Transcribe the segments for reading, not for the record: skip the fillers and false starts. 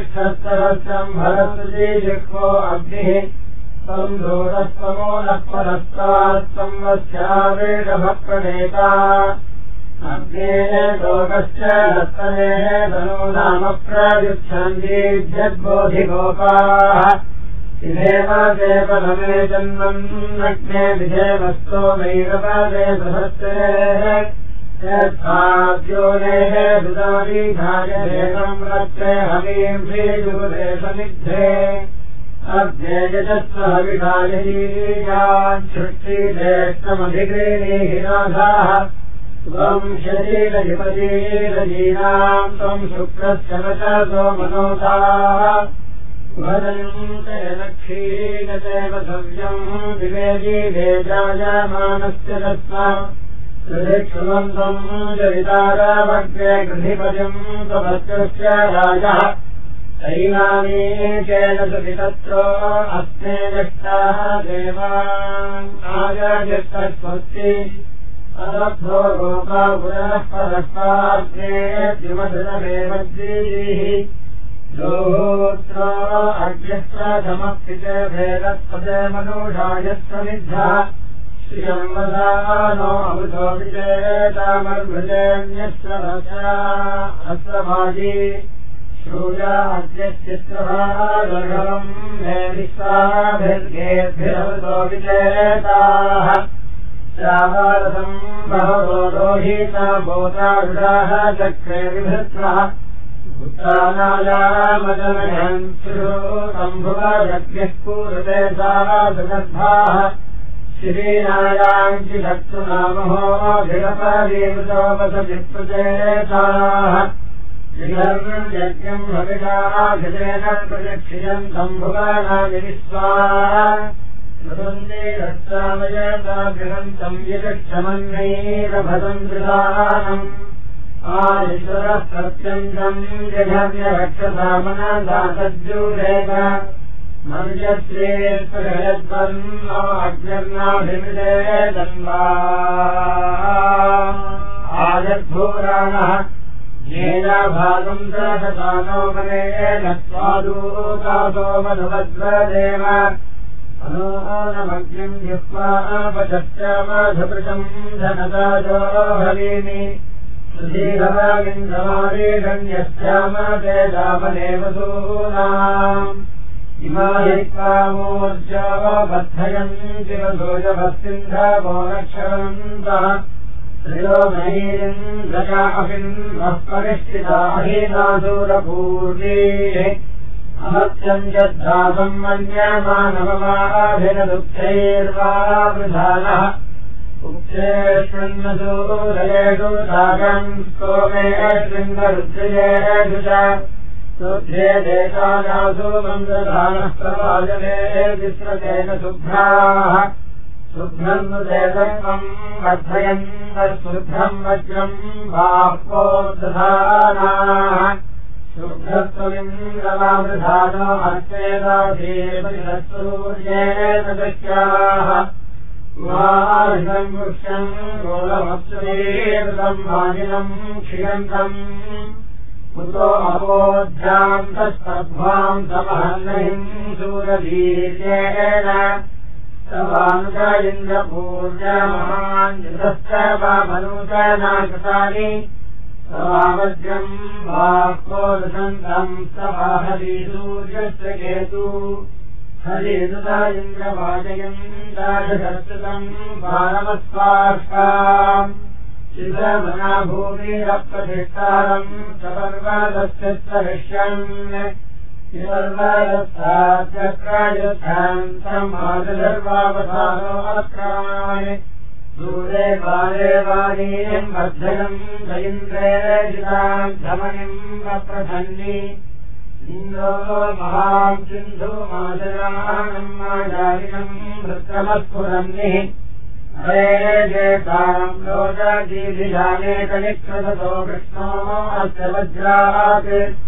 तिष्ठस्तरस्यम् भरसुजी जिह्वो अग्निः तम् दूरस्तमो नः परस्तात् संवत्स्यावेडभप्रणेता अग्नेः लोकश्च दत्तनेः धनो नाम प्रयुच्छन्दीभ्यद्बोधिगोपाः इधेव देवनमे जन्मन्नग्ने विधेवस्तोमैरपदे बृहस्तेः यत्साद्योनेः दुदावीधायदेकम् रत्ते हवीम् श्रीजुगुदेशनिद्धे अग्नेयजस्व हविषायीयान् सृष्टिदेष्टमधिगृणीहि नाथाः त्वम् शरीरधिपतीरजीनाम् त्वम् शुक्रस्य वचसो मनोधाः भजन्ते लक्षीगतेव सव्यम् विवेजीवे जायमानस्य तस्मा हृदिक्षुमन्तम् जरितारामग्ने गृधिपतिम् स्वभद्रस्य राजः तैनानी केन सुवितत्रो अस्मे नष्टाः देवान् आजयस्तस्वस्ति अदभ्यो गोपा पुनः परस्ताग्ने द्युमधुरमेवद्वीः दोत्रो अग्निप्रथमप्सिते भेदत्पदे मनुषायस्वनिद्धः श्रियम्वदानो अमृतो विजेतामर्भृजेऽन्यस्वरसा अस्त्रभाजी श्रूया अग्निश्चित्रभागर्भवम् मे विश्वाभिर्गेभ्यमृतो विजेताः श्रावारसम् बहवो रोहिता भूतारुडाः चक्रे विभृत्वः उत्तानायामजनयन् श्रुतम्भुवजग्निः पूरते साधुगर्भाः श्रीनायाम् चिदक्षुनामहो धिरपदीवसोपसविप्रचेताः श्रीधर्मयज्ञम् हविषाभिषेण प्रयक्षियन्तम् भुवानानि विश्वाः मृदुन्दे रक्षामयताभिहन्तम् यदक्षमन्नैरभदम् कृतानम् आदिश्वरः प्रत्यन्तम् जघर्यरक्षसामनदासज्जूरेत मनुष्यश्रेष्ठयद्वन्नो अग्निर्नाभिमृते दन्वा आजद्भूराणः येन भागम् दशतानो मनेन स्वादूतासो मधुवद्वदेव अनोनमग्निम् जिह्वा पचश्चामधुपृशम् धनदाजो भवीमि सुधीरवागिन्द्रमारीगण्यस्यामते दामनेवसूनाम् इमाहित्वामूर्जो बद्धयन्ति वसूयवस्सिन्धवो नक्षरन्तः त्रयो महीन्द्रजा अपिन्वः परिष्ठिता अहीनासूरपूर्वीः अमत्यम् यद्धासम् मन्यमानवमाभिनदुःखैर्वा वृधानः उक्तेष्वन्नसूरयेषु सागम् स्तोमे शृङ्गरुद्रयेषु च शुद्धे देशानासु मन्द्रधानः प्रवाजने विस्रतेन शुभ्राः शुभ्रम् देशम् वर्धयन्तः शुभ्रम् वज्रम् बाह्वोदधानाः शुभ्रत्वमिन्द्रवामृधानो अर्चेदाधीपतिसूर्येण दृश्याः वाहिनम् वृक्षम् गोलमप्सुरेतम् वाजिनम् क्षियन्तम् कुतो अपोध्यान्तस्तद्ध्वाम् समहन्नहिम् सूरवीर्येण तवानुज इन्द्रपूर्यमान्युतश्च वा मनुजनाकृतानि तवावज्रम् बाह्वोदशन्तम् तवाहरि सूर्यस्य केतु हरिनुता इन्द्रवाजयन्ताजशस्तुतम् पारमस्वाष्टाम् शिवमना भूमिरप्रतिष्ठारम् सपर्वतस्य सहिष्यन् विपर्वतस्ताच्चक्रायुद्धान्तम् आदधर्वावधानो अक्रामि दूरे बाले वाणीम् वर्धयम् दयिन्द्रे जिताम् धमनिम् वप्रधन्नि इन्द्रो महाम् सिन्धुमाजनानम् माजारिणम् वृत्रमस्फुरन्निः हरेजेताम् लोचदीधिजानेकनिकृततो कृष्णो अस्य वज्रात्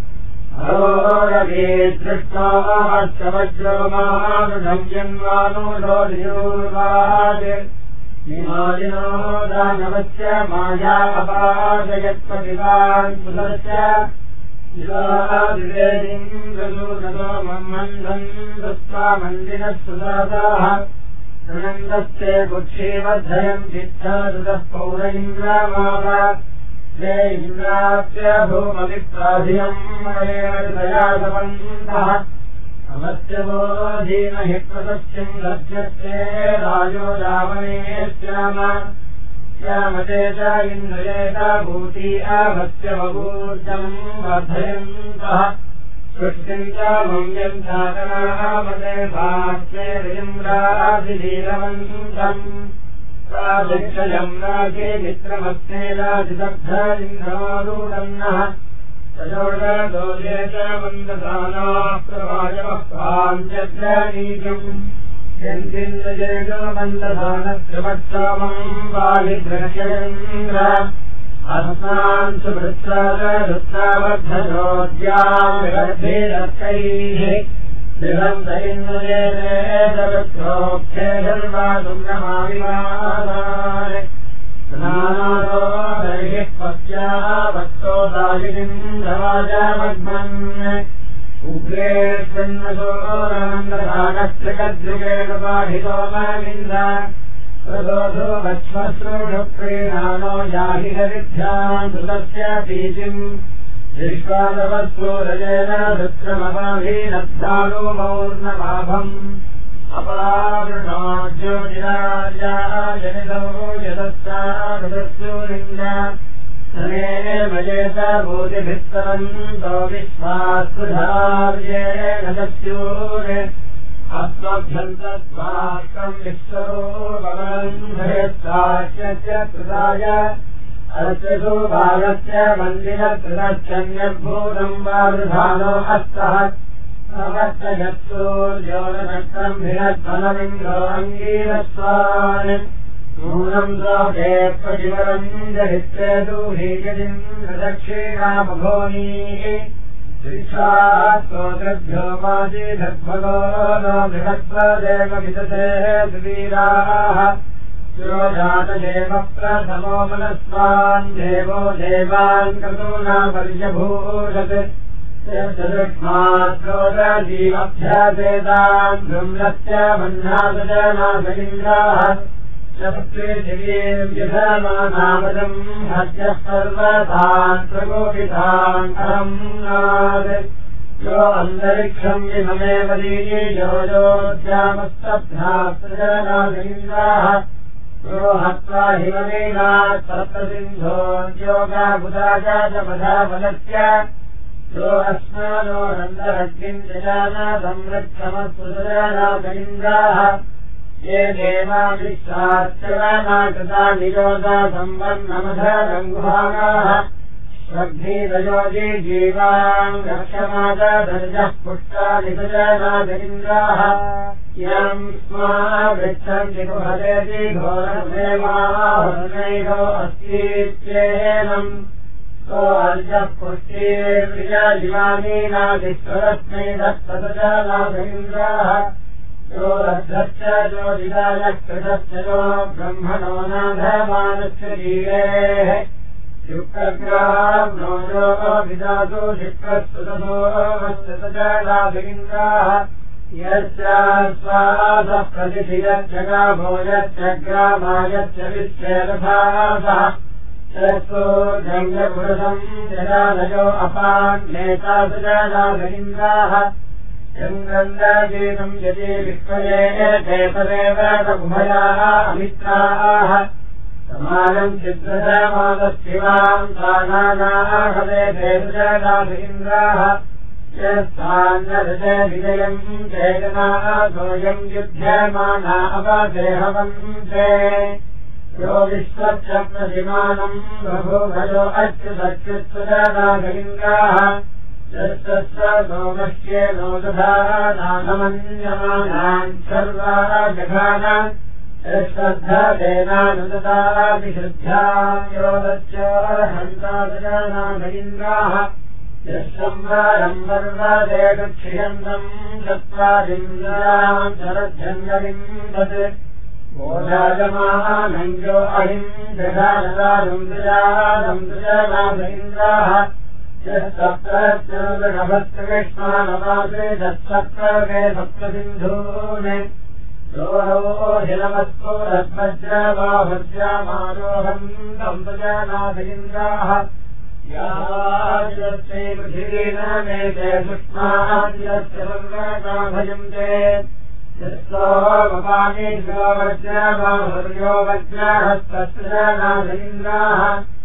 हरोरवीदृष्टो अस्य वज्रो महानुषम् यन्वानुषोधियूर्वात् निमादिनो दानवस्य माया अपादयत्पतिवान् पुनश्च इवादिवेदिन्द्रदूततो मन्मन्धन् दत्त्वा मन्दिनः सुदासाः त्रिनन्दस्ते कुक्षीवर्धयम् चित्तादुतः पौरैन्द्रामाव ते इन्द्रास्य भूमविप्राधियम् मयेदयासवन्तः अवत्यवो धीमहि प्रसस्यम् लभ्यस्ते राजो रावणे श्याम श्यामते च इन्द्रयेत भूति अवत्यवभूर्जम् वर्धयन्तः सृष्टिम् च मम्यम् चाकरामते भाष्येन्द्राधिधीरवन्तम् प्राशिक्षयम् राजे मित्रमस्ते राजिदग्ध इन्द्रारूढन्नः तयोर्गदोषे च मन्ददानाः प्रवायवः पाञ्चग्रनीजम् यन्दिन्द्रजेनो मन्ददानस्य वत्सामम् बालिभ्रक्षयेन्द्र अस्मान् सुवृत्सावद्धजोद्यामिरद्भिरर्कैः दिगन्तैन्द्रजेनेतवृत्रोक्षे सर्वासुम्रमाविवादाय स्नानादो दर्हिः पश्याः भक्तो दायिनीन्द्रवाजामग्मन् उग्रेष्वन्नसो नन्ददानस्त्रिकद्युगेन बाधितो ममिन्द्र प्रदोषो वक्ष्मश्रोषप्रीणानो याहि हरिभ्याम् सुतस्य बीजिम् विश्वासवत्सूरजेन वृत्रमवाभीनद्धानो मौर्णभाभम् अपावृणोज्योतिराजा जनितो यदस्तारुदस्सूरिन्द्र समे भजेत भूतिभिस्तरन्तो विश्वास्पृधार्येण दस्यूरे अस्मभ्यन्तत्वाष्टम् विश्वरो भगवन् भयत्साक्ष्यस्य कृताय अर्चसो भागस्य मन्दिरकृतश्चन्यभूतम् वावृधानो हस्तः नवस्तयत्सूर्योनचक्रम् भिनद्भनमिन्द्रो अङ्गीरस्वान् नूनम् द्रोहे प्रतिवरम् जहित्रे दूहीयदिन्द्रदक्षिणामभोनीः श्रीशास्तोत्रभ्यो माजीधद्भगो नो बृहत्पदेव विदते सुवीराः शिरोजातदेव प्रथमो मनस्वान् देवो देवान् क्रतूनापर्यभूषत् चतुष्मात्रोदजीवभ्यासेतान् ब्रह्मस्य बह्नासजनासलिङ्गाः सप्तृथिवीम् यथमानामदम् हत्यः सर्वतान् प्रकोपितान् अहम् नाद यो अन्तरिक्षम् विममेव दीयो योऽद्यामस्तभ्यास्त्रजनासलिङ्गाः यो हत्वा हिममेनात् सप्तसिन्धोद्योगाबुधाजातपधाबलस्य यो अस्मानो नन्दरग्निम् जजाना संरक्षमस्पृशजानासलिङ्गाः ये देवा विश्वाश्चराना कृता निरोधा सम्बन्नमधरङ्गुभागाः श्रद्धीरयोगी जीवान् रक्षमादर्जः पुष्टानिसजनासलिङ्गाः यम् स्मा वृच्छन्ति कुहरेति घोरदेवाहुर्नैरो अस्तीत्येनम् सो अर्जः पुष्टिर्विजयिवानीनादिस्वरस्मै दत्तसजनासलिङ्गाः यो रद्धश्च ज्योतिदायः कृतश्च यो ब्रह्मणो नाधमानस्य जीवेः युक्तग्राम् नो यो विदातु शिक्रस्तुततो वस्तुतजनासलिङ्गाः यस्यास्वासः प्रतिशिरज्जगाभो यच्चग्रामायच्च विश्वेरथासः यस्तो जङ्गपुरुषम् जनादयो अपान्नेता सुजनासलिङ्गाः यङ्गन्दगीतम् यदि विक्वये ते तदेव उभयाः अमित्राः समानम् चित्रमादशिवाम् सानानाहवे ते सुजनासलिङ्गाः यस्तान्यदशे विजयम् चेतनाः सोऽयम् युध्यमाना अवदेहवन्ते यो विश्वस्य प्रतिमानम् बभूभयो अच्युतच्युत्सुजनासलिङ्गाः यस्तस्य सोमस्ये नो दधानामन्यमानान् सर्वाः जघान यश्रद्धतेनानुददाभिशुद्ध्याम् योदस्योर्हन्तासजनासलिङ्गाः यस्संवारम् वर्वते क्षियन्तम् चत्वारिन्द्राम् शरज्जङ्गलिम् तत् ओधाजमानञ्जो अहिम् जघानदानम् दृजानम् दृजनासलिङ्गाः यत्सप्तभस्कृष्णानवासे तत्सप्तवे सप्तसिन्धूने हिलमस्को रत्मज्रबाहुर्जामारोहम् दम्पजानाथीन्द्राः यावादिरस्ते पृथिवीन मेते सुष्मादिरस्य सर्वता भजन्ते यस्तोमपानि वज्रबाहुर्यो वज्रहस्तस्त्रजानाथीन्द्राः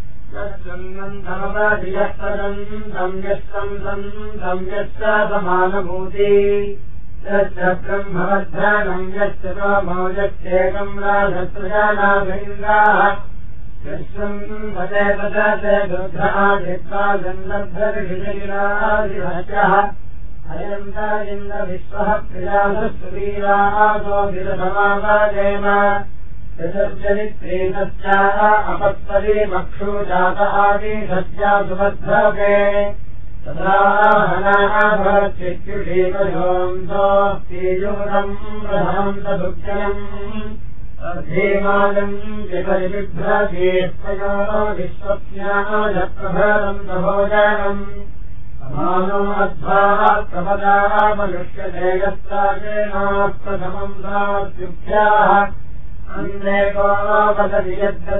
तत्सन्नन्तमवधियस्तदन्तम् यस्तम् यश्च समानभूति यश्च ब्रह्मवद्धनम् यश्च सोमो यश्चेकम् राजत्रजानाथीन्द्राः यस्मिन् पदे पदते दुर्धादित्वा गन्धर्भर्षिरादिभ्यः अयम् त इन्द्रविश्वः प्रियासुवीरासो विरसमावादेव यशर्जनित्रीतस्याः अपत्परी मक्षु जात आदिशस्या सुभद्रके तथा हनाभवत्युषीकयोऽन्तोऽस्तीयूरम् प्रधाम् तदुच्चयम् धीमानम् विपरिबिभ्रतीर्पयो विश्वज्ञाय प्रभरम् प्रभोजनम् मानो अध्वाः प्रपदाः मनुष्यदेयस्ताकेनाः प्रथमम् सात्युभ्याः अन्देको वदति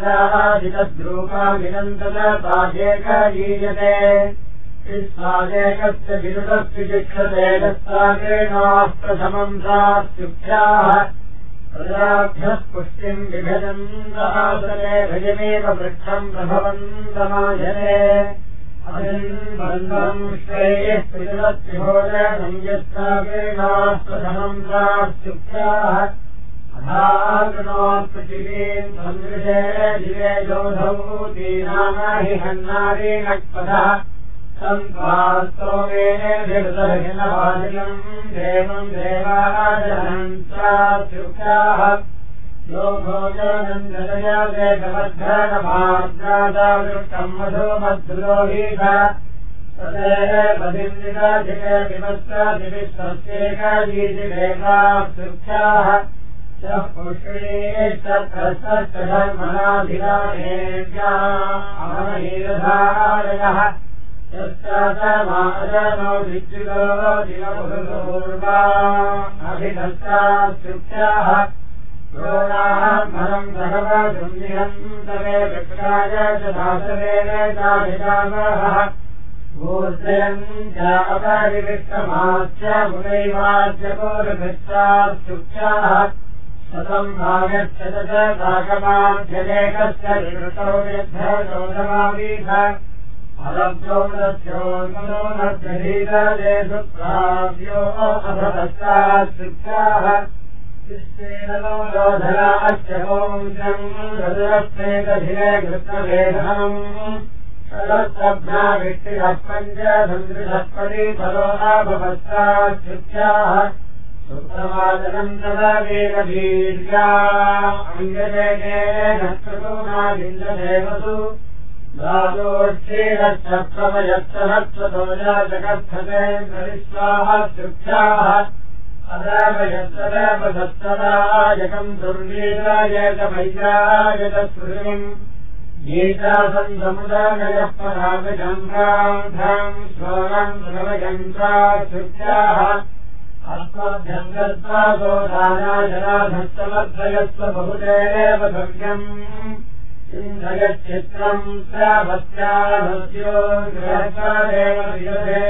यद्गदादितद्रूपाभिनन्दतादेकलीयते विस्वादेकस्य विरुदस्य शिक्षते यस्ताकेनाः प्रथमम् सात्युभ्याः प्रजाभ्यः पुष्टिम् विभजन्तआसने भजमेव वृक्षम् प्रभवन्तमायते अजन्बन्धम् श्रेयः त्रिजलत्रिभोजनम् यस्ताकेनाः प्रथमम् सात्युभ्याः अधाग्नोत् पृथिवीम् सन्दृशे दिवे योधौ दीनाहि हन्नारी नक्पदः सम्पास्तोमेभिर्दर्शनवादिनम् देवम् देवाजनन्त्रात्युक्ताः यो भोजनम् जलया वेदवर्धनमार्गादावृष्टम् मधुमद्रोहीत तदेवदिन्दिराधिके विमस्त्रादिविश्वस्येकाजीदिवेदात्युक्ताः च पुष्णीश्च धर्मणाधिरामेभ्यः अमहीरधारयः यस्यासमाजनो विद्युतो दिनपूर्वा अभिधत्तात्युक्ताः द्रोणामरम् भगवदुन्निहन्तवे वृक्षाय च दासवेन चाभिधावः ऊर्जयम् च अपरिविष्टमाच्च मुनैवाच्य पूर्वभृत्तात्युक्ताः शतम् भागच्छ च साकमाध्यदेकस्य विवृतौ यद्धोदमावीथ अलब्धोदस्योन्मनोनद्यधीतले सुप्राव्यो अभवस्तात्युक्ताः शिष्टेनोधराश्च ओंशम् रजरस्मेतधिरे कृत्नवेधनम् शरस्तभ्याविष्टिरः पञ्च सन्दृशत्परि फलो अभवस्तात्युक्ताः सुप्रवादनम् तदा वेदवीर्या अङ्गजेन कृतोनादिन्द्रदेवसु दासोच्छीरच्छप्रमयत्सहस्रतोजा जगत्थते करिष्वात्युक्ताः अदावयत्तदेव सत्तदायकम् दुर्वीरायकमैरायतस्पृतिम् गीतासन्दमुदानयः परागजङ्गाम् स्वरम् सुरवयन्त्रात्युक्ताः अस्मभ्यङ्गत्वा गोदानाजनाधस्तमद्वयस्व बहुदेव भव्यम् इन्द्रयच्चित्रम् श्रावस्याभस्यो गृहत्वादेव विदधे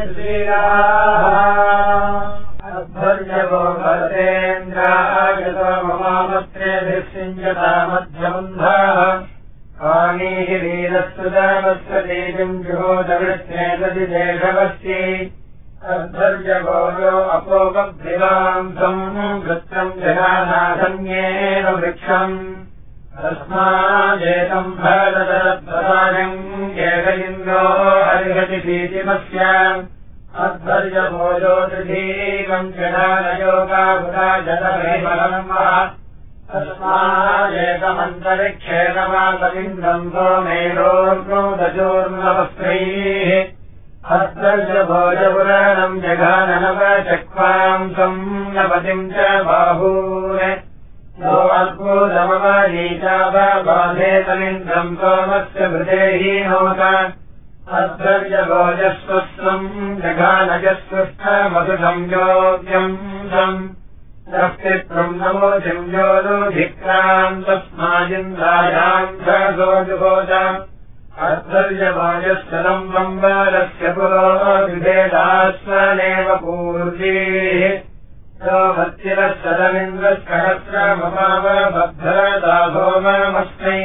श्रीराः अध्वर्यवो भरतेन्द्रायतो ममामत्रेभिर्षिञ्जता मध्यबन्धाः कानीः वीरस्तुदावत्सदेजम् जुहोदवृष्णेतदिदेशवस्ति अध्वर्यगोयो अपोपभ्रिवांसम् वृत्तम् जगानाधन्येन वृक्षम् तस्मादेतम् भरतरद्वराजम् केक इन्द्रो अर्हति भीतिमस्य अध्वर्यभोजो तृतीकम् जडानयोगाभुता जलभैबलम् वा तस्मादेतमन्तरिक्षेणमाकलिन्द्रम् सोमेरोर्णोदचोर्णवस्त्रैः अध्वर्यभोजपुराणम् जघाननवचक्वांसम् नपतिम् च बाहून् नो अद्भुतमवनीचावबाधेतलिन्द्रम् सोमस्य भृतेहीनोत अध्वर्यभोजस्वस्वम् जघानजस्वष्टमधुषम् योग्यम् सम् दष्टित्वम् नमोधिम् योरुधिक्राम् तस्मादिन्द्रायाम् सहसोजुहोत अध्वर्यभोजस्थलम् बम्बालस्य पुरो विभेदास्वनेव पूर्वीः भद्रदाभोममस्मै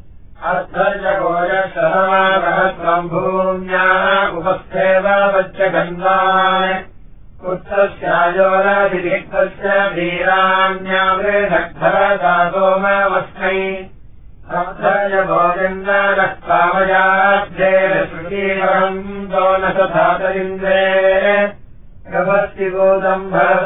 अध्वर्यभोजसहमागहस्वम् भूम्या उपस्थेव वच्चगन्धान् उत्तस्यायोरधिरिक्तस्य वीराण्यावृधग्धरदाभोममस्मै अध्वर्यभोजन्नः कामयाब्धेरश्रुतीवरम् दोनसधातरिन्द्रे गभस्तिबोधम्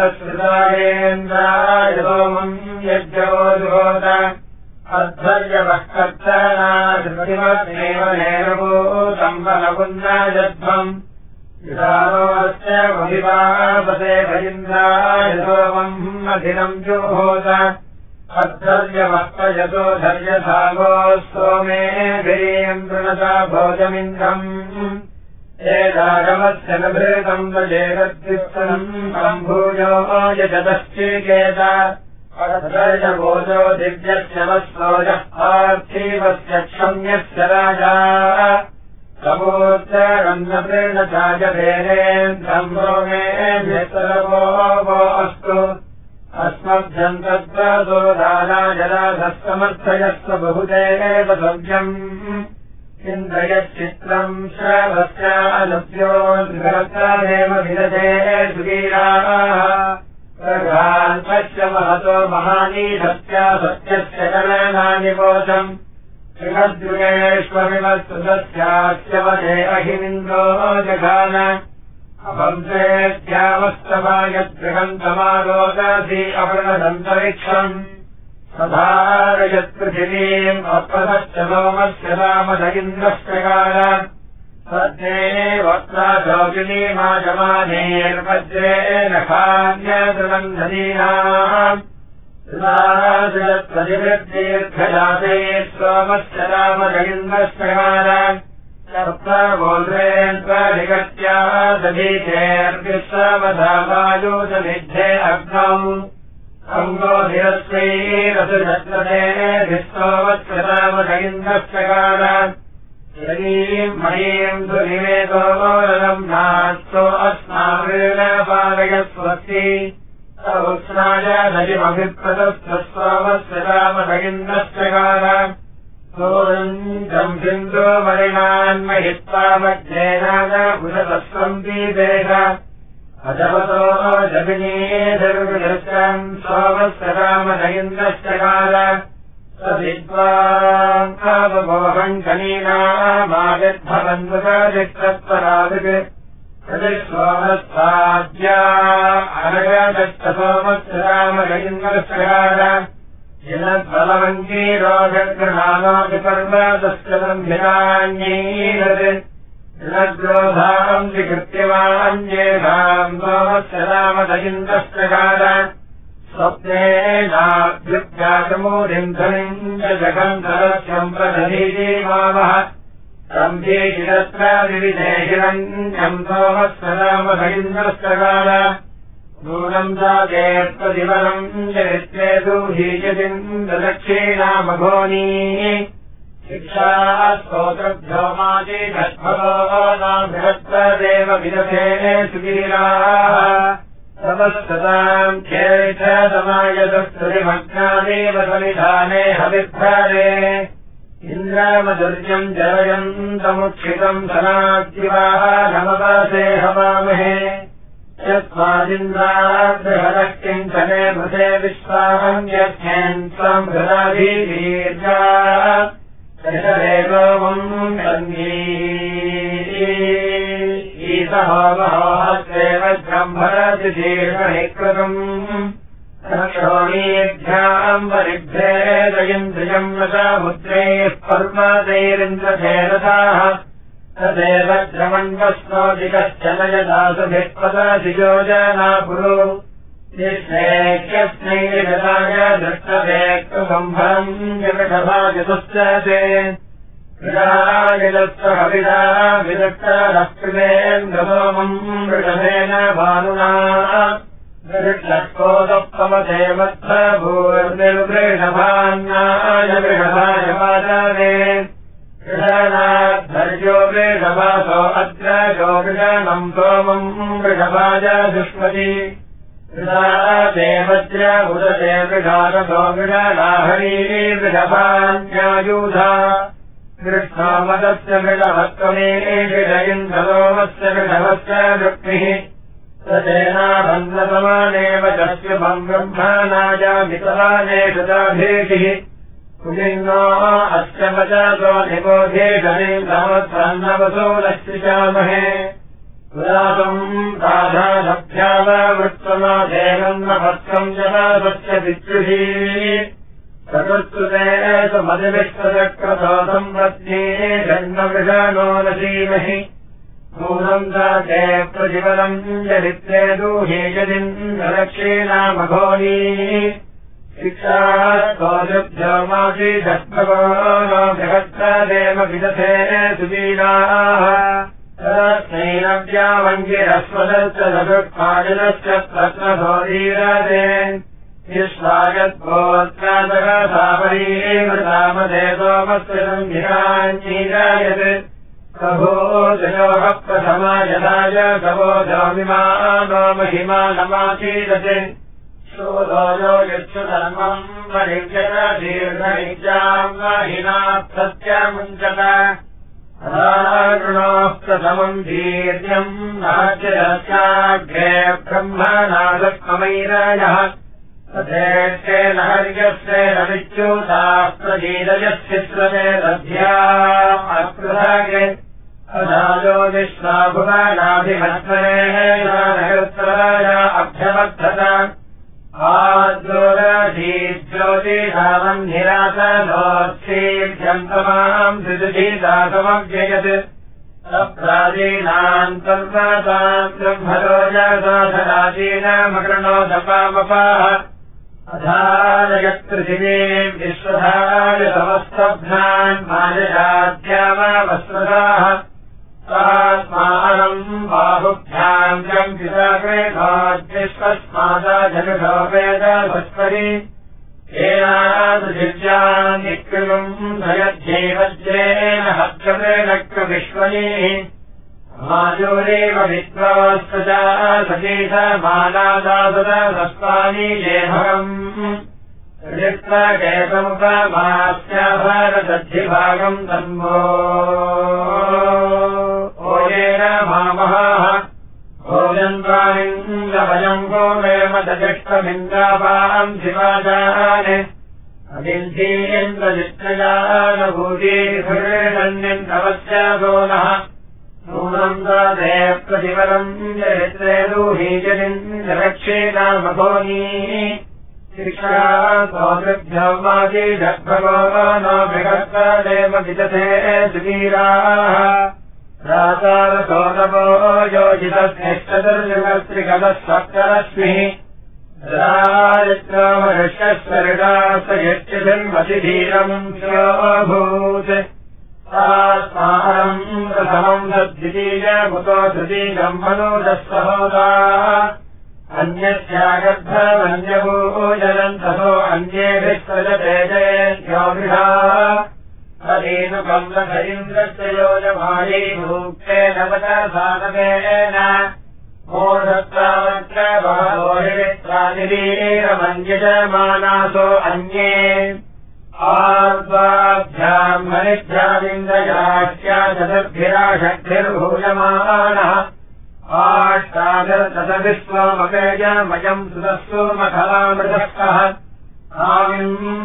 भरतश्रुतायेन्द्रायतोमम् यज्ञोजुहोत अध्वर्यवः कर्तनाधिपतिमत्मेव नेरभूतम् बलपुन्नायध्वम् विधानोऽस्य महिपापते भयिन्द्रायतोमम् अधिनम् जुहोत अध्वर्यवः धर्यधागो सोमेभिरीम् वृणता भोजमिन्द्रम् एदागमस्य नभृतम् वजेरद्युक्तम् सम्भूयो यजतश्चीकेत अध्वर्यभोजो दिव्यस्य वत्सोजः पार्थिवस्य क्षम्यस्य राजा समोत्तरन्नवृणचायभेरेन्द्रम् रोमेभ्यस्तरवो वो अस्तु अस्मभ्यम् तद्वदो दानाजलाधस्तमर्थयस्व बहुदेव सव्यम् इन्द्रयच्चित्रम् श्रवस्यालभ्यो द्विभक्तादेव विदधे सुवीराः प्रघाल्पस्य महतो महानीधस्य सत्यस्य गणनानि कोशम् श्रीमद्युगेष्वविमस्तुतस्यास्य वदे अहिमिन्द्रो जघान अभंसेत्यावस्तमायद्गृहन्तमालोकसि अवर्णदन्तरिक्षम् सधारयत्पृथिवीम् अप्रदश्च सोमस्य रामदगिन्द्रश्चकार सद्ये वक्त्राशोकिनीमाजमानेर्वज्रेण खान्यदृगन्धनीनाम् सुधारयत्प्रतिवृत्तीर्थजाते सोमस्य रामदगिन्द्रश्चकार सप्तगोल्रेन्द्रनिगत्या दधीतेर्विश्वमधावायुधनिध्ये अग्नौ अङ्गोधिरस्वैरसुरत्नतेभिस्तोवत्सरामदगिन्द्रश्चकार यदीम् महीम् दुर्निवेदोरलम् नास्तो अस्मावृणपालयस्वस्ति सौत्स्नाय दजिमभिप्रदस्तस्वावत्सरामदगिन्द्रश्चकार सोऽरञ्जम् सिन्धुमरिणान्महित्वामध्येनागुणतस्वम् दीपेश अजवतो जगिनीधर्विदर्शम् सोमस्य स विद्वान् कनीनामाविर्भवन्वदिक्तत्परादिक् प्रतिस्वामस्ताद्या अनगदत्तसोमस्य रामदगिन्द्रश्चकार जिनद्बलवङ्गीरोगग्रहाणोऽपिपर्वतस्य ब्रह्मिणान्यैरत् जिनद्रोधाम् विकृत्यमान्येषाम् सोमस्य रामदगिन्द्रश्चकार स्वप्नेनाभ्युज्ञातमूढिम् धनिम् च जगन्धरस्यम् प्रदधीजीवामः सम्भीशिरत्नादिविधे हिरण्यम् सोमस्य रामदगिन्द्रश्चकार नूनम् जातेऽप्रतिबलम् चरित्रे दूहीयतिम् ददक्षिणामघोनी शिक्षा स्तोत्रभ्यो माजीभद्भवो नाभ्यत्तदेव विदधे सुवीराः तमस्तताम् खेचतमायदस्तुतिमग्नादेव समिधाने हविभ्रारे इन्द्रामदुर्यम् जरयन्तमुक्षितम् धनाद्दिवाः नमवासे हवामहे यस्मादिन्द्राद्बृहदः किञ्चने भृते विश्वाहम् यज्ञेन् त्वम् हृदाधीवीर्या दशदेवोमम् सङ्गी ईसहोमहोहस्तेव ब्रह्मरतिशीर्षहिकृतम् रक्षोणीभ्याम् परिभ्रेदयन्द्रियम् नशामुद्रैः पर्वतैरिन्द्रभेदताः तदेव द्रमण्डस्नोदिकश्चन यदासुभिः पदाधियोजना पुरो निःश्रेक्यस्नैर्गताय दृष्टवेक्तुसम्भरम् जगषभाजतुश्च ते विराजिलस्य हविदा विदक्तरस्त्रिवेन्द्रसोमम् वृषभेन भानुना वृक्षकोदप्पमते मत्सभूर्निर्वृषभान्नाय वृषभाय वाचने वृषणाद्धर्यो वृषभासो अग्रजो वृषणम् सोमम् वृषभाय दुष्मति वृषाते वज्र उदते वृषारसो वृषणाहरी वृषभान्यायुधा कृष्णामदस्य मृषभत्वमे वृषयिन्द्रलोमस्य वृषभस्य वृक्मिः सचेनाभन्द्रसमानेव चस्यभम् ब्रह्मणाजामितवाने शताभेषिः कुलिन्नो अस्य वचसो निबोधेषणीन्द्रमत्सन्नवसो नश्चिचामहे पुरातम् प्राधानभ्याववृत्तमाधेनन्नभत्सम् जनासस्य विद्युषी सकृत्सुते सुमदिविश्वचक्रतो संवत्नी जन्मवृषाणो नसीमहि नूनम् दाते प्रतिफलम् जलित्रे दूहे यदिन्द्रलक्षीणामघोनी शिक्षास्तोभ्यो मासी धत्मगो नो बृहत्तदेव विदथे सुवीराः तस्मैनव्यावङ्गिरस्वदस्य सदुत्पादिनस्य प्रत्नधोरीरते विश्वायद्गोत्रादकसापरीमृतामदे सोमस्य सन्धिराञ्जीरायत् प्रभोजयोः प्रथमायदाय सवोजमिमानो महिमानमासीदते शोधोजो यच्छुधर्मम् परिव्यदीर्घनित्याम् महिना सत्यमुञ्चत अदागृणोः प्रथमम् वीर्यम् नाच्यस्याग्रे ब्रह्मणादत्ममैरायः तथेष्टेन हर्यस्तेन विच्युताः प्रजीदयश्चित्रते दध्या अकृधागे अदायो विश्वाभुवनाभिमत्वरेण अभ्यवर्धत आद्योरधीज्योतिषामम् निरासलोत्सीभ्यन्तमाम् त्रिदुषीदासमव्ययत् सप्रादीनाम् तन्वताम् ब्रह्मरोजसाधरादीनामकृणोदपामपाः अधारयत्पृथिवीम् विश्वधाय समस्तभ्नान् माययाद्यावस्वदाः तास्मानम् बाहुभ्याम् जम्पितकृतोद्विश्वस्मादा जगतो वेदवस्परि येनादृशिव्याम् निकृम् धयध्यैवज्रेण हत्यमेनक्रविश्वनीः माजूरेव विद्वास्तजा सतीशमानादासदस्तानि लेभगम् ऋत्वकेतमुपमास्याभारतद्धिभागम् तन्वो ओजेन मामहाः भोजन्वानिन्दभयम् गोमेमदजष्टमिन्द्रापाम् शिवाजाने अदिन्धीन्द्रजित्रजानभूतीर्षण्यन्तवस्य गोनः नूनम् दाते प्रतिफलम् चरित्रे दूहीजनिन्द्रलक्षीणामघोनी शिक्षा सौदृभ्यमासीदभगो नो बृहत्तदेव विदथे सुवीराः रातारसोदपो योजितस्निष्ठदुर्जगत्रिकलः सप्तरश्मिः रारित्रमनुष्यस्वर्गास यच्चिभिर्मतिधीरम् स्योऽभूत् तास्मानम् प्रथमम् तद्वितीयमुतो तृतीयम् मनोदस्सहोदा अन्यस्यागर्भमन्यभूजनन्तसो अन्येभिः सजते जयेभ्यो गृहाः तदेनुकम् रथ इन्द्रस्य योजमायै भूक्तेन वचसाधकेन मोढत्रावहित्रानिरीरमन्यजमानासो अन्ये आर्द्वाभ्याम् मनिभ्यामिन्द्रयाख्या चतुर्भिराषद्भिर्भूयमानः आष्टाभिर्दशभिस्वमपेयमयम् सुतस्सोमखलामृतः आमिम्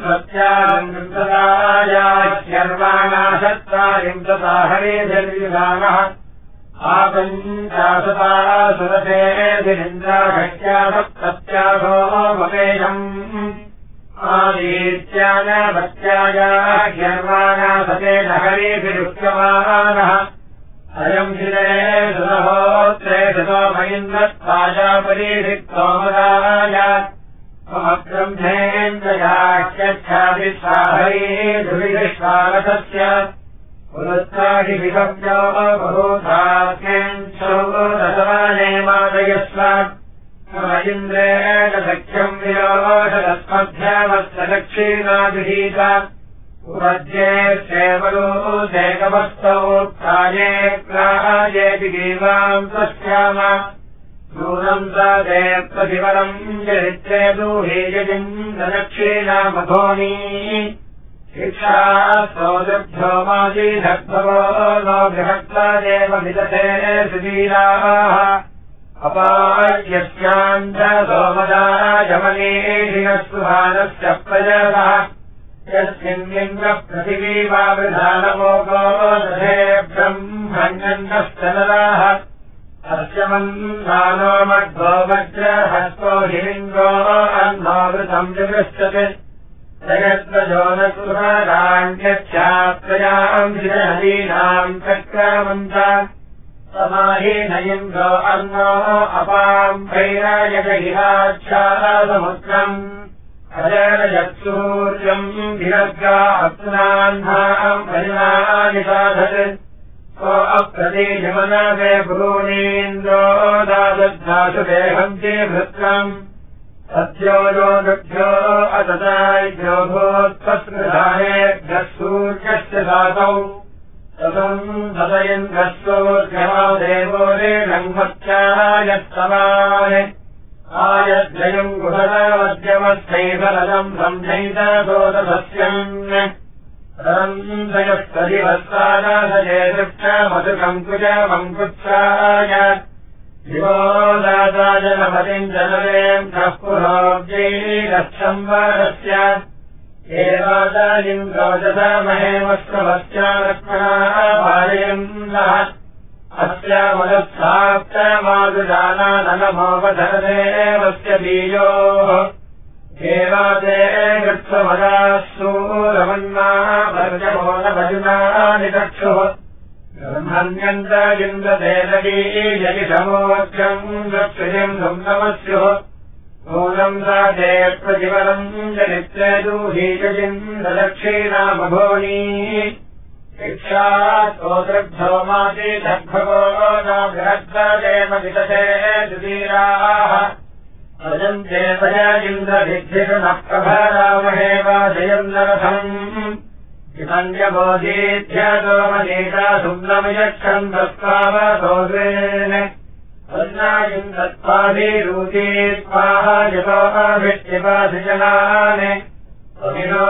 प्रत्यागन्तदायाच्यर्वाणाशत्वारिम् तथा हरेभिर्विधानः आपञ्चाशता सुरसेभिरिन्द्राघट्या सप्तत्यासो मपेयम् आदीत्यानभत्यायाह्यर्वाणासतेन हरेभिरुच्यमानः अयम् शिरे सुरहोत्रे सुतोमयिन्द्रत्वाजापरीषिक्तोमदाय ममब्रह्मेन्द्रयाख्यच्छादिस्वाहैः धुविविश्वारथस्य वृत्तादिविभव्यो बहुधास्मिन् सौरसवाने मादयस्व इन्द्रेण सख्यम् विलोषदस्मभ्यामस्य दक्षिणाभिहीत उपद्ये सेवलो देकवस्तौ प्राये प्रायेति जीवाम् पश्याम नूनम् सदे प्रतिफलम् चरित्रे दूहीयजिम् दक्षिणामघोनी शिक्षा सोदृभ्यो मासीधद्भवो नो बृहत्तदेव विदते सुधीराः अपायस्याम् च सोमदा जमनीषिणस्सुभानस्य प्रजतः यस्मिन्निन्द्रपृथिवीवावृधानमोको दधे ब्रह्मण्यन्तश्चनराः अस्य मन्दानो मड्गो वज्रहस्तो हिलिङ्गो अन्नावृतम् विवृश्यते जगद्वजो न सुराण्यच्छात्रयाम् शिरहदीनाम् चक्रमन्त समाहीनयिन्द्रो अन्नो अपाम् भैरायजहिराच्छासमुद्रम् अजरयत्सूर्यम् विरग्गा अप्सुनाह्नाम् परिणानि साधत् सो अप्रतिजमनवे पुरूणीन्द्रो दादद्धासु देहन्ति भृत्रम् सत्योजो दुभ्यो अतताभ्यो भूत्वस्मृधानेभ्यः सूर्यस्य दातौ ततम् तदयन्द्रस्तोर्यमा देवो रेणङ्मत्यायत्समाने आयद्वयम् गुहरमध्यमस्थैफलम् ब्रह्मैतदोतसस्यम् रन्दयस्तदिवस्तानासये दृक्षमधुकम् कुजमङ्कुत्साय दिवो दाताजनपतिम् जनरेम् कः पुरोव्यैरच्छम्बरस्य एवादालिन्द्रोजसामहेमस्वस्यालक्ष्मणाः पारयन्नः अस्यामदत्साप्तमादुजानानमोपधरदेवस्य बीजोः एवादे गृत्वमदाः सूरमन्नाः पर्जमो न भजुनानि चक्षुः ब्रह्मण्यन्तगिन्ददेदीजलिषमोक्षम् दक्षिणम् संगमस्युः नूनम् साधे प्रतिफलम् चरित्रे दूहीयजिन्ददक्षिणामघोनी शिक्षा स्तोत्रभ्यो मासीधद्भवो न बृहत्तदेव विदते सुधीराः भजन्ते भजगिन्द्रभिद्धिषु नः प्रभरामहे वाजयम् नरथम् इमन्यबोधीध्यतोमनीता सुम्नमियच्छन्दस्तावतोग्रेण वन्नायिन्दत्पाभिरूचीत्वाः यतोभिष्टिपाधिजनान् अभिनो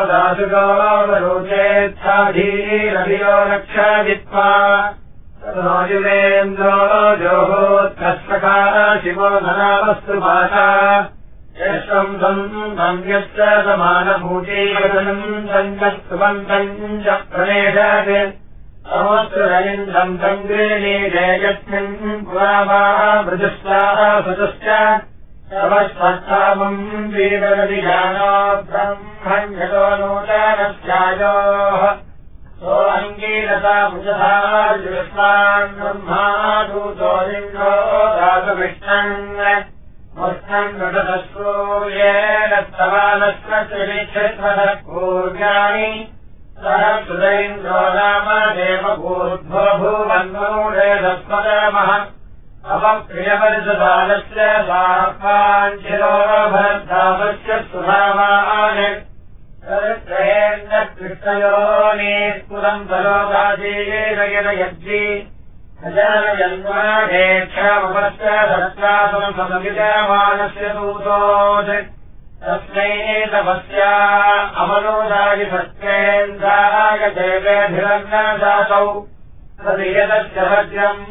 दासुगोवरोचेच्छाधीरभियो रक्षादित्वा ततोजुवेन्द्रो जोहोत्कस्मका शिवो धनावस्तुभाषा यश्वम् सम्यश्च समानभूतीवदनम् सञ्जस्तुवन्तम् च प्रणेषात् समोऽस्त्ररयिन्द्रम् सङ्गृह्णीते यस्मिन् पुरावाः मृजुष्टाः सुतश्च तवस्वत्थामम् वीरगति जानो ब्रह्मण्यतो नूतनस्यायोः सोऽङ्गीरता मुजधा जुष्टान् ब्रह्मादूतोरिन्द्रो दातुविष्णन् मुष्टम् नृतसूर्येण स्तवानस्वक्षेत्रः पूर्व्याणि सह सुरेन्द्रो नाम देवभूद्भो भुवन्मूढेदस्मदामः अपप्रियवर्षबालस्य स्वापाञ्चिरो भरद्धावस्य सुधावान् चरित्रेण कृष्णयोनीस्फुरम् तलोकाजीरयज्जी अजानयन्वाढेक्षामपश्च दत्तासम् समविजमानस्य दूतोत् तस्मै तपस्या अमनोदाय सत्येन्द्राय देवेभिरन्नदातौ तदियदस्य भद्रम्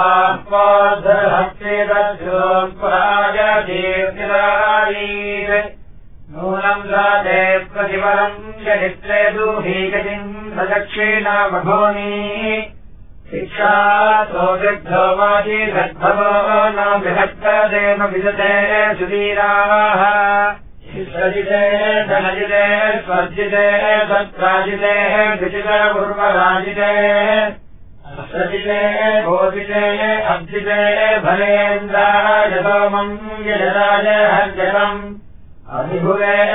बाह्वाद्धहस्तेदध्योत्पराय दीर्घिरायीत् नूनम् साधे प्रतिफलम् चरित्रे दूहीगतिम् दक्षिणामघोनी शिक्षा सोदृग्धो मासीधद्भवो न बृहत्तदेव विदते सुधीराः शिष्यजिते धनजिते स्वर्जिते सत्राजिते विचितपूर्वराजिते सजिते भोजिते अब्जिते भरेन्द्राय सोमम् यजराय हर्जतम्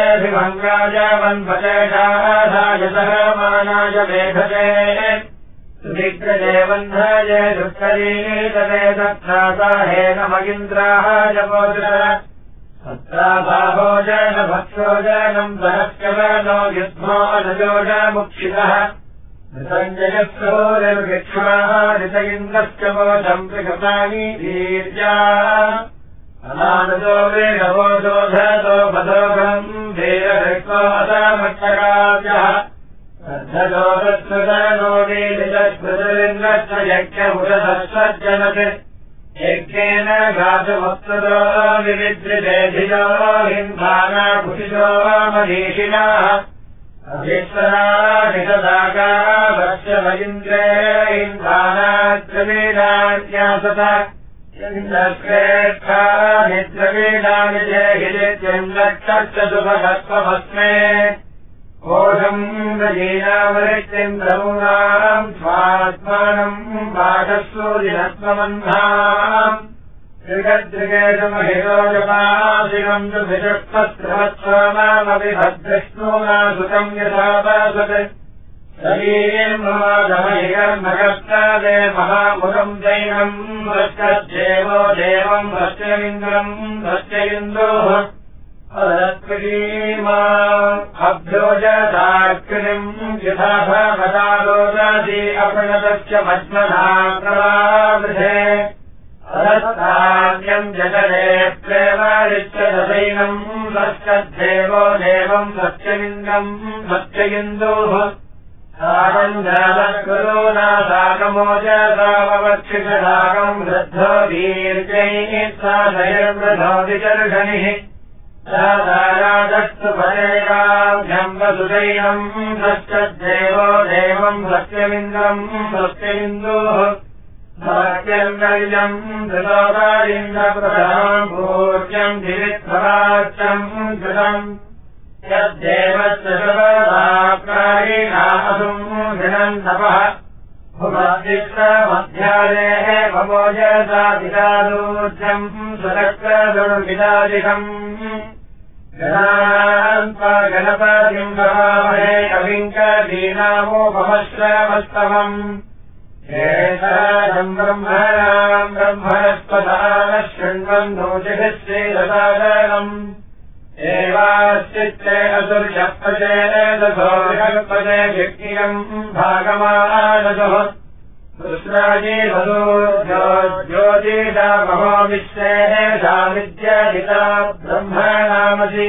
अभिभुवेऽभिभङ्गाय वन्वचेषाधाय सहमानाय मेघते सुविग्रजयबन्धाय दुःखरीतवे दत्तासाहेन मगिन्द्राय पोषः सत्राभाभोजन भक्षोजनम् सहस्कवनो युद्धो अनजोजमुक्षितः ऋतञ्जयस्सूरिर्विक्ष्माः ऋत इन्द्रश्च मोषम् प्रकृतानि वीर्या अनानदो वेगवो दोधतो भदोघम् वीरहृत्वो असामक्षकाव्यः अर्धतो तत्सुतनो वीलितस्मृतिरिन्द्रश्च यज्ञमुषधस्वज्जनत् यज्ञेन घातुमत्सदो विविद्रितेधिजो हिंसानाभुषिजो मनीषिणाः अभीश्वराधिषदाका भक्ष्यमयिन्द्रे इन्द्राणाद्रवीणान्यासत इन्द्रश्रेष्ठा निद्रवीणानि जेहिलित्यन्द्रक्षश्च सुभगत्वमस्मे कोशम् रजीनामरित्यन्द्रमूनाम् स्वात्मानम् पाठसूरिनत्वमन्धाम् त्रिगद्रिगेशमहिरोजपाशिवम् दुभिषक्तस्त्रवत्स्वामामपि भद्विष्णूना सुतम् यथापासत् शरीरमहिकर्मकर्तादे महामुखम् दैनम् वृष्टज्जेवो देवम् वृष्टमिन्द्रम् वृष्टयिन्दोः अदत्पीमा अभ्योजदाकृतिम् यथाभावदालोदादि अपनतस्य मज्मधा प्रवावृधे अदत्तान्यम् जगदे प्रेमादित्यदसैनम् वृष्टज्जेवो देवम् वृष्टमिन्द्रम् वृष्टयिन्दोः सारञ्जालकुरोना साकमोजसाववक्षिषदाकम् वृद्धो दीर्घैः साधयर्वृधो विचर्षणिः सादारादस्तु परेकाभ्यम् वसुदैनम् वृष्टज्जेवो देवम् वृष्टमिन्द्रम् वृष्टमिन्दोः भाग्यम् धृतोदारिन्द्रप्रधाम् पूर्यम् धिरित्वराच्यम् धृतम् यद्देवस्य सर्वदाप्रायिणासुम् घृणम् तपः भुवद्दिष्टमध्यादेः भवोजसादिकादूर्जम् सुरक्रदुर्विदादिकम् गणान्त्वा भवामहे कविम् कदीनामोपमश्रमस्तमम् एतादम् ब्रह्मणाम् ब्रह्मणस्पदानः शृण्वन् नोतिभिः श्रीरसादनम् एवाश्चित्ते असुर्यपचेदसो विकल्पते व्यक्तियम् भागमानसुः कृष्णाजीवसो ज्योतिषामहो विश्वेः साविद्याहिता ब्रह्मणामसि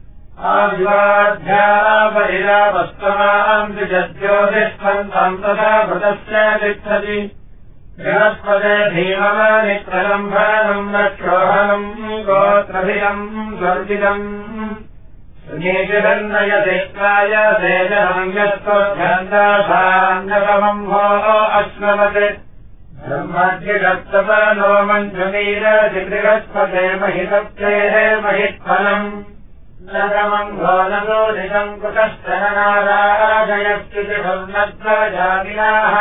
आद्वाध्यापरिरापस्तमाम् द्विजज्योतिष्मन्तम् तथा भृतस्य तिष्ठति बृहस्पते धीममानित्रलम्भनम् रक्षोहनम् गोत्रभिरम् स्वर्जितम् सुनीतिरन्नयतिष्ठाय सेजनम् यत्त्वभ्यन्तासान्नतमम् भो अश्वमत् ब्रह्मद्विगत्तपनो मञ्जुनीरजिबृहस्पते महितप्तेः महित्फलम् नगमम् घोनगोदितम् कुतश्चरनाराजयत्युति भवनध्वजामिनाः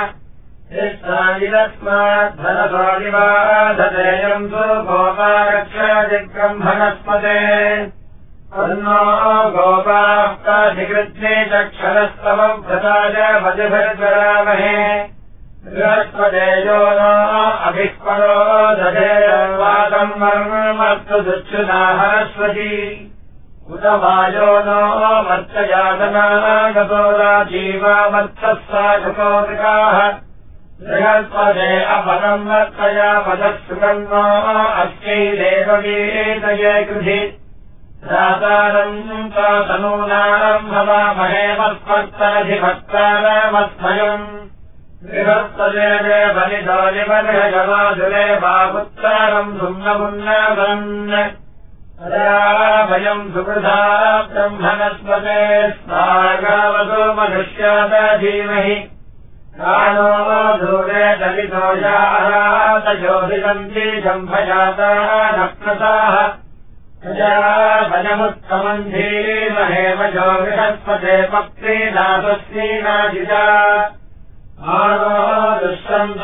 इष्टादिलस्माद्धनसोऽनिवाधतेयम् सु गोपारक्षादिग्रह्मणस्पते अन्नो गोपाः काधिकृत्ये चक्षरस्तवम् प्रसाद वजभिर्जरामहे बृहस्पतेजो नो अभिःपरो दधेर्वातम् मर्मस्तु दुच्छुदाहरस्वती उत वायो नो मत्स्यजातनागतोरा जीवामत्सः साधुकोऽकाः बृहस्पते अपरम् मत्तया पदः सुगन्नो अस्यैदेवगीतये कृधि दातारम् तनूनाम् भवामहे मत्पत्तरधिभक्तारमस्मयम् बृहस्पते बलिदोलिबर्हजमाधुरे बापुत्तारम् सुम्नमुन्नादन् भयम् सुकृधा ब्रह्मणस्पते स्वागावतो मनुष्यादधीमहि कानो दूरे दलितोजातयोभिसन्ति जम्भजाता नक्नताः भजमुत्तमम् धीमहेमजो बृहस्पते पक्ति नासस्मीनाजिता आनो दुष्यन्त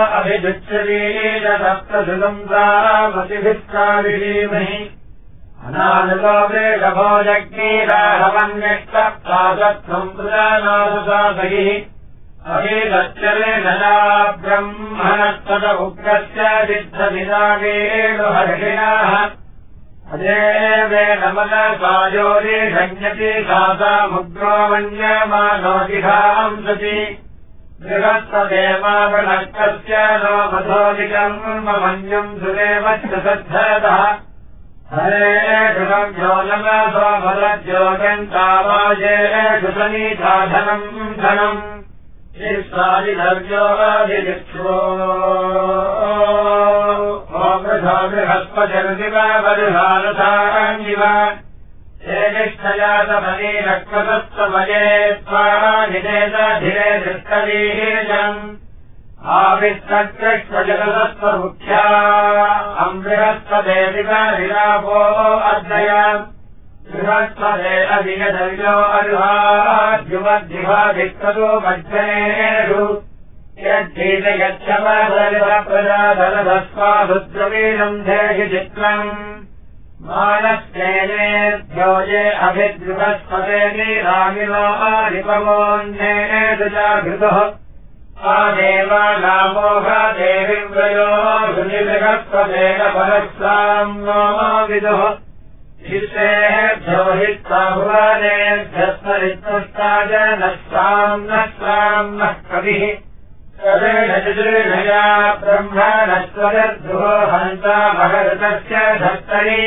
अभिदुच्छरीरसप्तसुगन्धामतिभिस्कारिधीमहि अनानुलो वृषभोजग्नीराहवन्यक्तप्तासत्सम्प्रदानासुसासैः अभिदच्चलेनया ब्रह्मणस्तद उग्रस्य सिद्धविदागेणुहर्षिणः अदेवेन मनसायोरे संयति सासामुग्रो मन्यमानोऽधिधाम् सति बृहत्तदेवावनक्तस्य नो मधोदिकम् मन्यम् सुदेवश्च सद्धतः हरे कृतम् नमसो भरद्योगन्तावाये कृतनीधाधनम् धनम् ईश्वादिधर्योऽधिदिक्षो ओमृषो बृहस्पतिर्दिव वरुहारसाङ्गिव श्रेष्ठया समने रक्ततत्त्वमये स्वानिदेतधिरे दृष्टवीर्यम् आविष्टकृष्णजगतत्वमुख्या अमृहस्पदेविका विलापो अद्वया बृहस्पदे अधिगधर्यो अर्हाद्युमद्दिवादिक्ततो मध्यनेषु यद्धीतयच्छमधर्मप्रजाधरधस्वाधुद्रवीणम् देहि चित्रम् मानस्तेनेभ्यो ये अभिद्रुहस्पते नीरामिनो आरिपमोऽन्येषु चाघृतः आदेवानामोहा देविव्रयो धुनिबृहस्पतेन परस्ताम् नो विदुः शिष्येभ्यो हित्वा भुवनेभ्यस्तरित्पुष्टा जनस्ताम् नः कविः सदृढया ब्रह्मणस्वरद्रुहो हन्ता महर्तस्य धत्तरि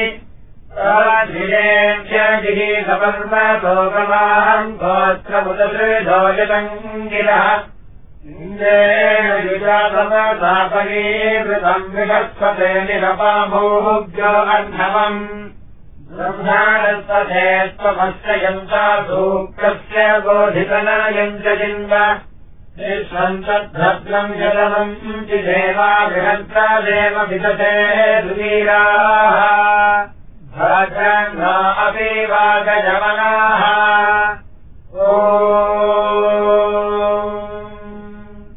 समर्मतोगमाहम् गोत्रमुदृढोजतङ्गिरः इन्द्रेण युजातमतापरीवृतम् बृहस्पते निरपामोभ्यो अर्णवम् ब्रह्माणस्पते त्वमस्य यन्ता सूक्तस्य बोधितनयम् च जिन्व सन्तद्भद्रम् जलमम् चिदेवा बृहद्रादेव विदते दुवीराः भद्रन्ना अपि वागजमनाः